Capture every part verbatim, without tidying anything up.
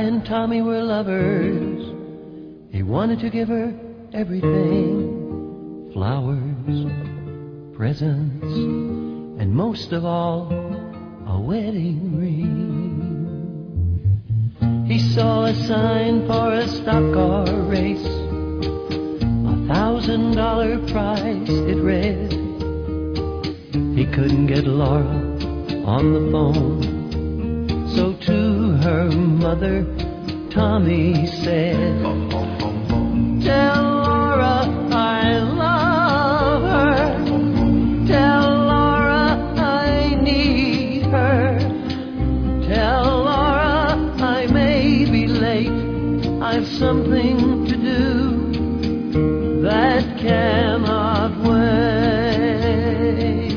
and Tommy were lovers. He wanted to give her everything, flowers, presents, and most of all, a wedding ring. He saw a sign for a stock car race, a thousand dollar prize it read. He couldn't get Laura on the phone, so to her mother, Tommy said, "Tell Laura I love her. Tell Laura I need her. Tell Laura I may be late. I've something to do that cannot wait."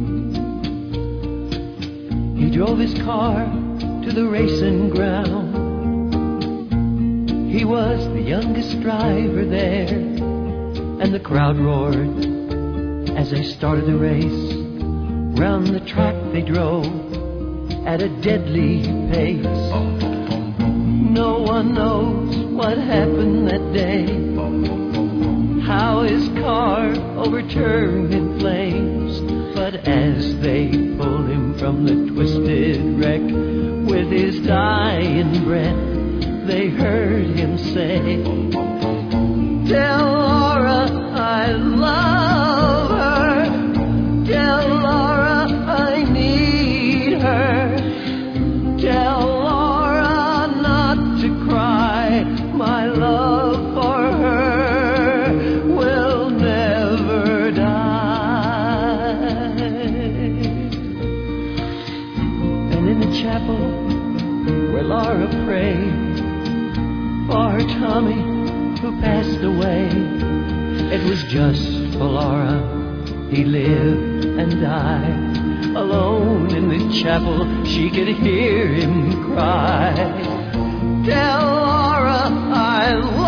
He drove his car to the racing ground. He was the youngest driver there, and the crowd roared as they started the race. Round the track they drove at a deadly pace. No one knows what happened that day, how his car overturned in flames. But as they pulled him from the twisted wreck, with his dying breath, they heard him say, "Tell Laura I love her. Tell Laura I need her. Tell Laura not to cry. My love for her will never die." And in the chapel where Laura prayed for Tommy who passed away, it was just for Laura he lived and died. Alone in the chapel she could hear him cry, "Tell Laura I love